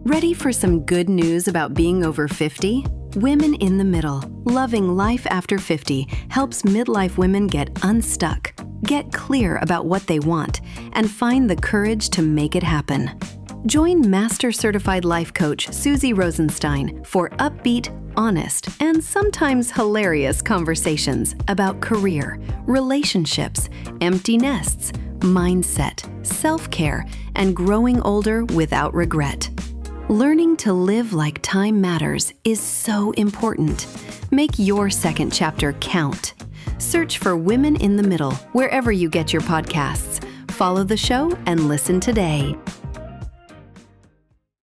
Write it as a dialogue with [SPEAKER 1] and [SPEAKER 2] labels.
[SPEAKER 1] Ready for some good news about being over 50? Women in the Middle, Loving Life After 50 helps midlife women get unstuck, get clear about what they want, and find the courage to make it happen. Join Master Certified Life Coach Susie Rosenstein for upbeat, honest, and sometimes hilarious conversations about career, relationships, empty nests, mindset, self-care, and growing older without regret. Learning to live like time matters is so important. Make your second chapter count. Search for Women in the Middle wherever you get your podcasts. Follow the show and listen today.